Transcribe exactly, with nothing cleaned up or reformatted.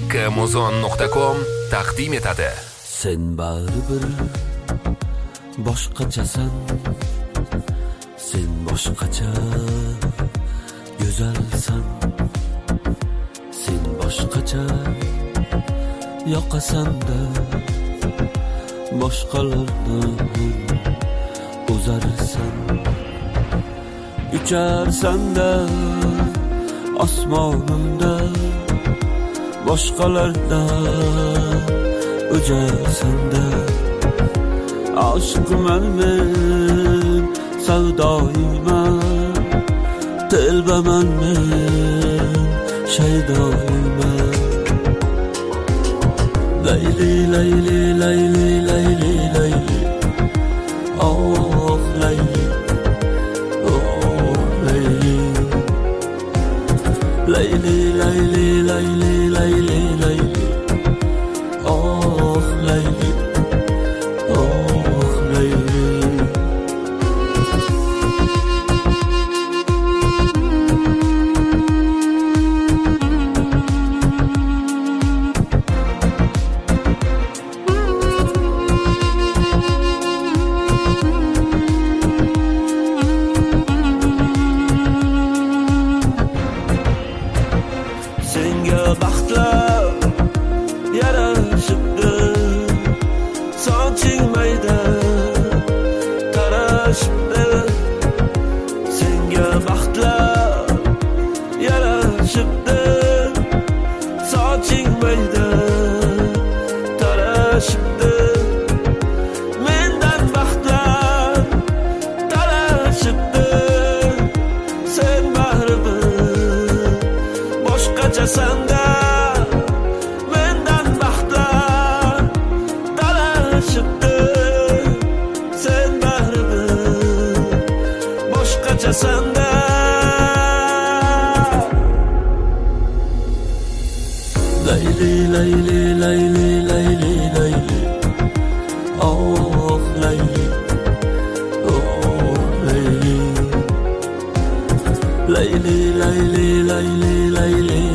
Muzon nuqta com taqdim etadi. Sen baribir boshqachasan, sen boshqacha go'zalsan, sen boshqacha yoqasan-da boshqalardan o'zarsan, ucharsan-da osmonimda boshqalardan o'jarsan-da. Aşkman men, savdoyman, telbaman men, shaydoyman. Layli, layli, layli, layli, layli, oh layli, oh layli. Layli, layli, layli, layli, layli, oh layli. Senga baxtlar yarashibdi, soching mayda tarashibdi. Senga baxtlar yarashibdi, soching mayda tarashibdi. Mendan baxtlar tarashibdi, sen baribir boshqachasan-da. Mendan baxtlar talashibdi, sen baribir boshqachasan-da. Layli, layli, layli, layli, layli, oh layli, oh layli. Layli, layli, layli, layli,